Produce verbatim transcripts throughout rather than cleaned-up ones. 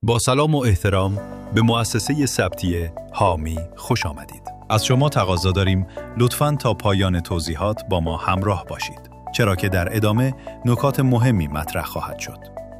با سلام و احترام به مؤسسه ثبتی حامی خوش آمدید. از شما تقاضا داریم لطفاً تا پایان توضیحات با ما همراه باشید، چرا که در ادامه نکات مهمی مطرح خواهد شد.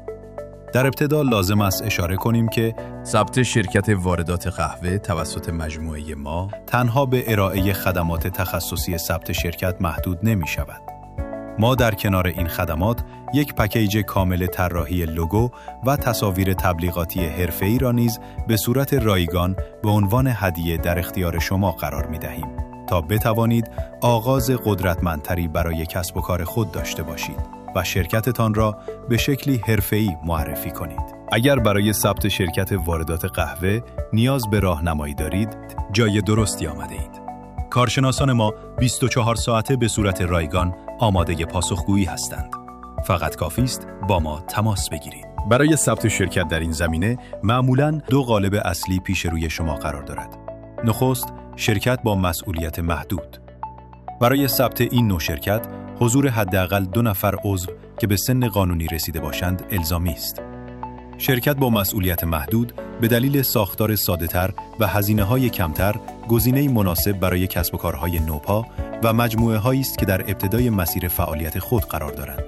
در ابتدا لازم است اشاره کنیم که ثبت شرکت واردات قهوه توسط مجموعه ما تنها به ارائه خدمات تخصصی ثبت شرکت محدود نمی شود. ما در کنار این خدمات یک پکیج کامل طراحی لوگو و تصاویر تبلیغاتی حرفه‌ای را نیز به صورت رایگان به عنوان هدیه در اختیار شما قرار می‌دهیم تا بتوانید آغاز قدرتمندتری برای کسب و کار خود داشته باشید و شرکتتان را به شکلی حرفه‌ای معرفی کنید. اگر برای ثبت شرکت واردات قهوه نیاز به راهنمایی دارید، جای درستی آمده‌اید. کارشناسان ما بیست و چهار ساعته به صورت رایگان آماده پاسخگویی هستند. فقط کافی است با ما تماس بگیرید. برای ثبت شرکت در این زمینه معمولاً دو قالب اصلی پیش روی شما قرار دارد. نخست، شرکت با مسئولیت محدود. برای ثبت این نوع شرکت، حضور حداقل دو نفر عضو که به سن قانونی رسیده باشند الزامی است. شرکت با مسئولیت محدود به دلیل ساختار ساده‌تر و هزینه‌های کمتر گزینه‌ای مناسب برای کسب و کارهای نوپا و مجموعه‌هایی است که در ابتدای مسیر فعالیت خود قرار دارند.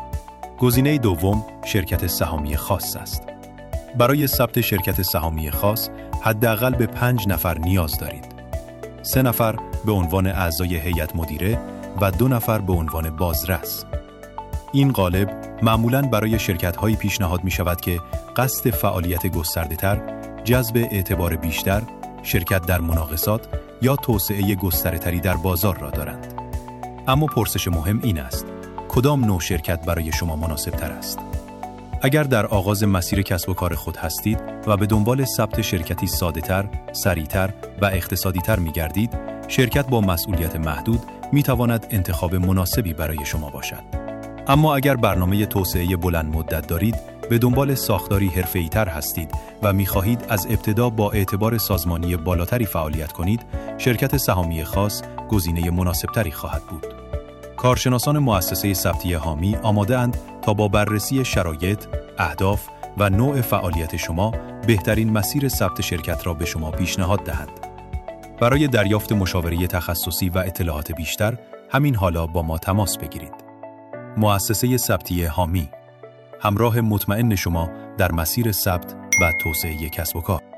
گزینه دوم شرکت سهامی خاص است. برای ثبت شرکت سهامی خاص حداقل به پنج نفر نیاز دارید. سه نفر به عنوان اعضای هیئت مدیره و دو نفر به عنوان بازرس. این قالب معمولاً برای شرکت‌هایی پیشنهاد می‌شود که قصد فعالیت گسترده‌تر، جذب اعتبار بیشتر، شرکت در مناقصات یا توسعه گستره‌تری در بازار را دارند. اما پرسش مهم این است: کدام نوع شرکت برای شما مناسب‌تر است؟ اگر در آغاز مسیر کسب و کار خود هستید و به دنبال ثبت شرکتی ساده‌تر، سریع‌تر و اقتصادی‌تر می‌گردید، شرکت با مسئولیت محدود می‌تواند انتخاب مناسبی برای شما باشد. اما اگر برنامه توسعه بلند مدت دارید، به دنبال ساختاری حرفه‌ای‌تر هستید و می‌خواهید از ابتدا با اعتبار سازمانی بالاتری فعالیت کنید، شرکت سهامی خاص گزینه مناسبتری خواهد بود. کارشناسان مؤسسه ثبتی حامی آماده‌اند تا با بررسی شرایط، اهداف و نوع فعالیت شما بهترین مسیر ثبت شرکت را به شما پیشنهاد دهند. برای دریافت مشاوره تخصصی و اطلاعات بیشتر، همین حالا با ما تماس بگیرید. مؤسسه ثبتی حامی، همراه مطمئن شما در مسیر ثبت و توسعه کسب و کار.